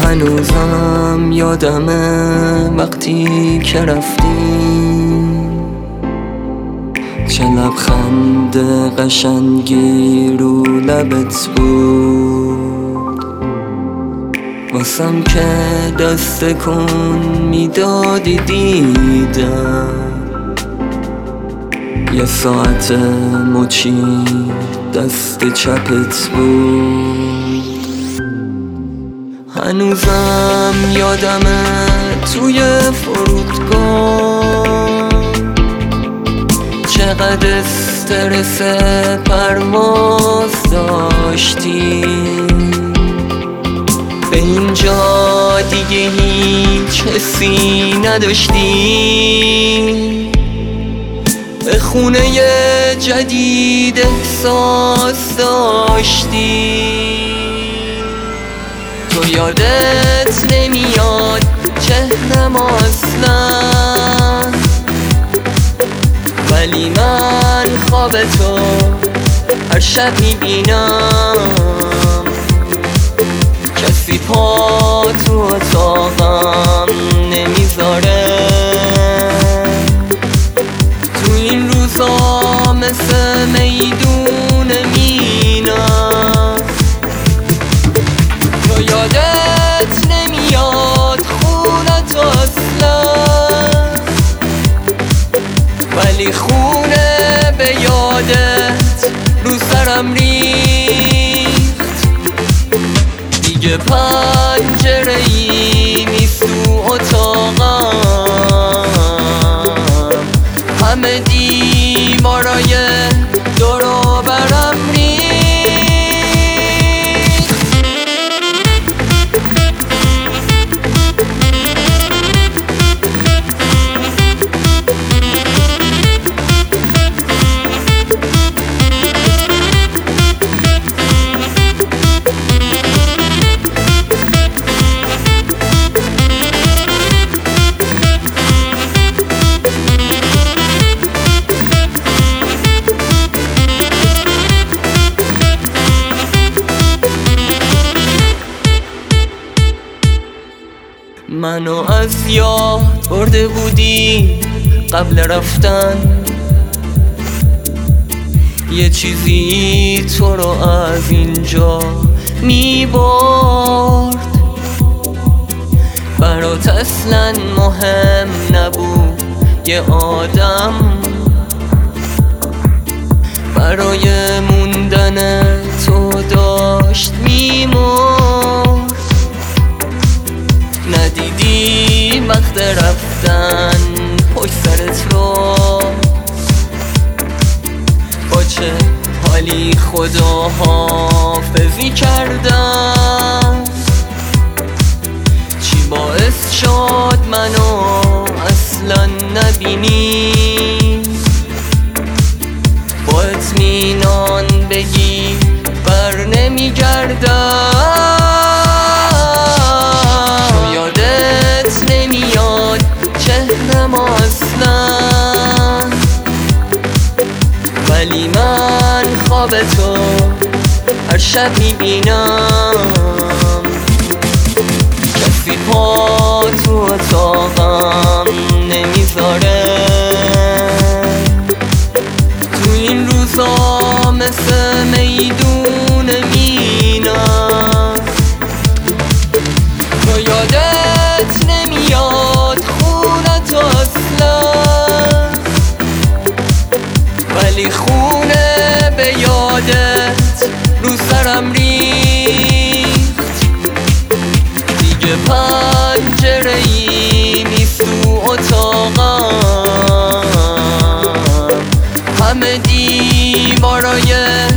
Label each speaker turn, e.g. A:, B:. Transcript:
A: هنوزم یادمه وقتی که رفتیم، چه لبخند قشنگی رو لبت بود. واسم که دست کن میدادی دیدم، یه ساعت مچی دست چپت بود. هنوزم یادمه توی فرودگاه چقدر استرس پرواز داشتی. به اینجا دیگه هیچ حسی نداشتی، به خونه جدید احساس داشتی. تو یادت نمیاد چهرم اصلا، ولی من خواب تو هر شب میبینم. کسی پا تو اتاقم نمیذاره، تو این روزا مثل میدون مینا. تو یادت نمیاد خونت اصلا، ولی خونه به یادت رو سرم ریخت. دیگه پنجره‌ای نیست تو اتاقم، همه دیوارای دور و برم ریخت. منو از یاد برده بودی قبل رفتن، یه چیزی تو رو از اینجا میبرد. برات اصلا مهم نبود یه آدم، برای موندن تو داشت میمرد. ندیدی وقت رفتن پشت سرت رو، با چه حالی خدا حافظی کردن. چی باعث شد منو اصلا نبینی، با اطمینان بگی بر نمیگردم. اصلا ولی من خواب تو هر شب میبینم. کسی پا تو اتاقم نمیذاره، تو این روزا مثل میدون مینا. تو یادت نمیاد خونت اصلا، ولی خونه به یادت رو سرم ریخت. دیگه پنجره‌ای نیست تو اتاقم، همه دیوارای